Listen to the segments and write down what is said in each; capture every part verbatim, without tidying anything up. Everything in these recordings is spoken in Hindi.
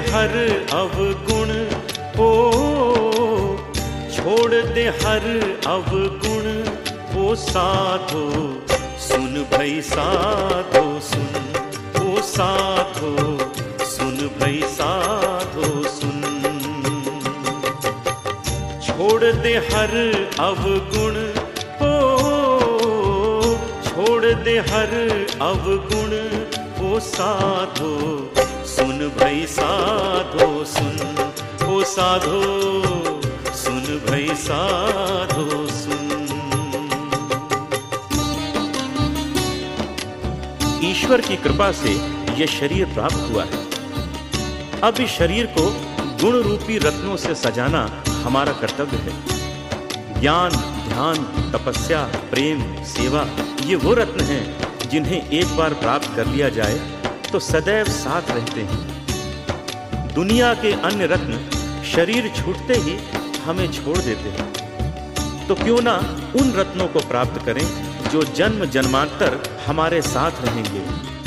हर अवगुण ओ, छोड़ दे हर अवगुण ओ साधो, सुन भई साधो सुन, ओ साधो सुन भई साधो सुन। छोड़ दे हर अवगुण ओ, छोड़ दे हर अवगुण ओ साधो, सुन भई साधो सुन, ओ साधो सुन भई साधो सुन। ईश्वर की कृपा से यह शरीर प्राप्त हुआ है। अब इस शरीर को गुण रूपी रत्नों से सजाना हमारा कर्तव्य है। ज्ञान, ध्यान, तपस्या, प्रेम, सेवा ये वो रत्न हैं जिन्हें एक बार प्राप्त कर लिया जाए तो सदैव साथ रहते हैं। दुनिया के अन्य रत्न शरीर छूटते ही हमें छोड़ देते हैं, तो क्यों ना उन रत्नों को प्राप्त करें जो जन्म जन्मांतर हमारे साथ रहेंगे।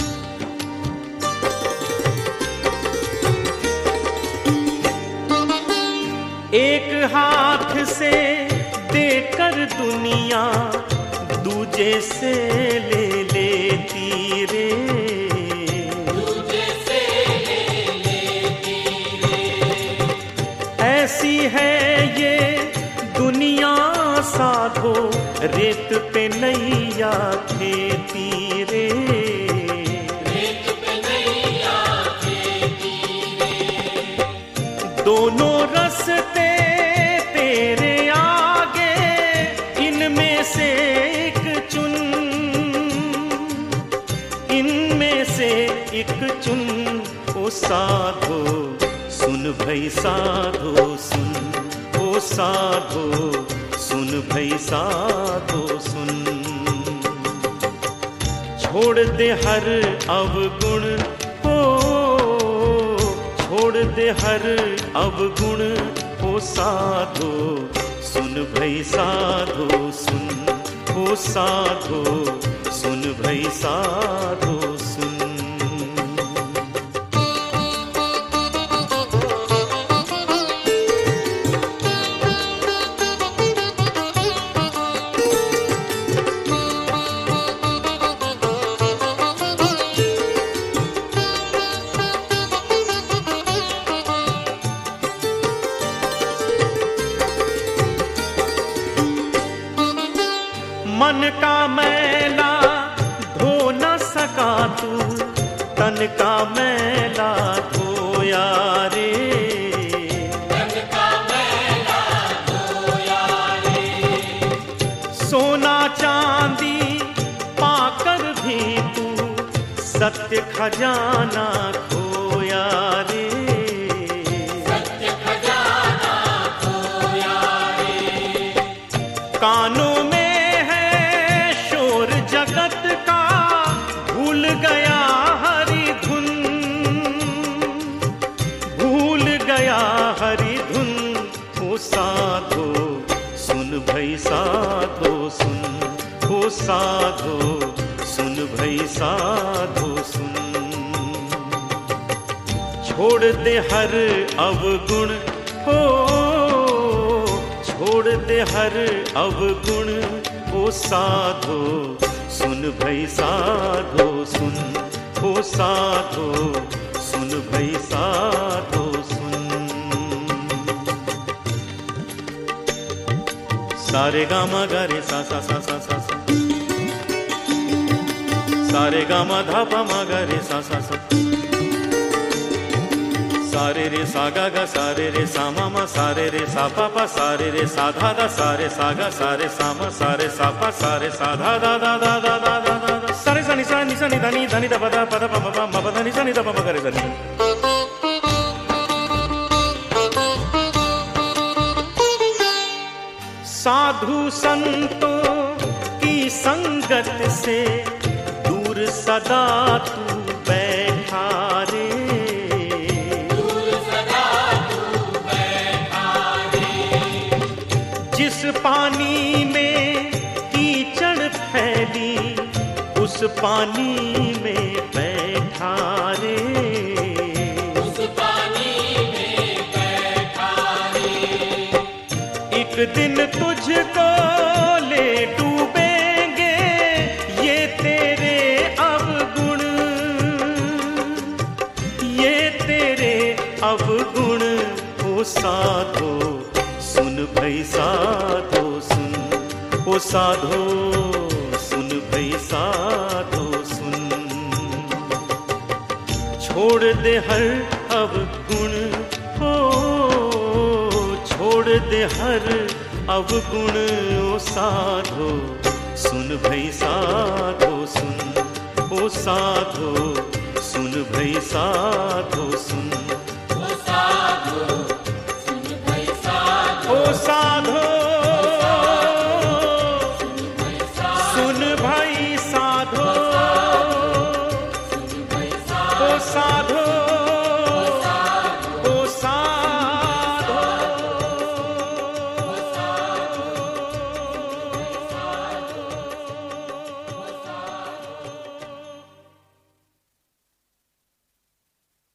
एक हाथ से देकर दुनिया दूजे से ले लेती रे, दूजे से ले लेती रे। ऐसी है ये दुनिया साधो, रेत पे नैया खेती रे, रेत पे नैया खेती रे। दोनों रस्ते तेरे आगे, इनमें से एक चुन, इनमें से एक चुन। ओ साधो सुन भई साधो सुन, ओ साधो सुन भई साधो सुन। छोड़ दे हर अवगुण ओ, छोड़ दे हर अवगुण ओ साधो, सुन भई साधो सुन, ओ साधो सुन भई साधो सुन। मन का मैला धो न सका तू, तन का मैला धोया रे, तन का मैला धोया रे। सोना चांदी पाकर भी तू सत्य खजाना खोया रे, सत्य खजाना खोया रे। कानों में जगत का भूल गया हरि धुन, भूल गया हरि धुन। ओ साधो सुन भई साधो सुन, ओ साधो सुन भई साधो सुन। छोड़ दे हर अवगुण हो, छोड़ दे हर अवगुण ओ साधो सुन भई साधो सुन, ओ साधो सुन भई साधो सुन। सारे गामा गा रे सा सा सा सा सा सा, सारे गामा धा पा मा गा रे सा सा सा, सारे रे सा गा गा, सारे रे सा मा मा, सारे रे सा पा पा, सारे रे सा धा धा, सारे सा गा, सारे सा मा, सारे सा पा, सारे सा धा धा धा धा धा धा धा धा धा। सारे सा नि सा नि सा नि धा नि धा नि धा पा धा पा धा पा मा पा मा पा धा नि सा नि धा पा मा गा रे सा नि। साधु संतों की संगत से दूर सदा तू बैठा रे, जिस पानी में कीचड़ फैली उस पानी में बैठा रे, उस पानी दिन तुझको ले डूबेंगे ये तेरे अवगुण, ये तेरे अवगुण। ओ साधो सुन भई साधो सुन, ओ साधो सुन भई साधो सुन। छोड़ दे हर अवगुण, ओ छोड़ दे हर अवगुण। ओ साधो सुन भई साधो सुन, ओ साधो सुन भई साधो सुन।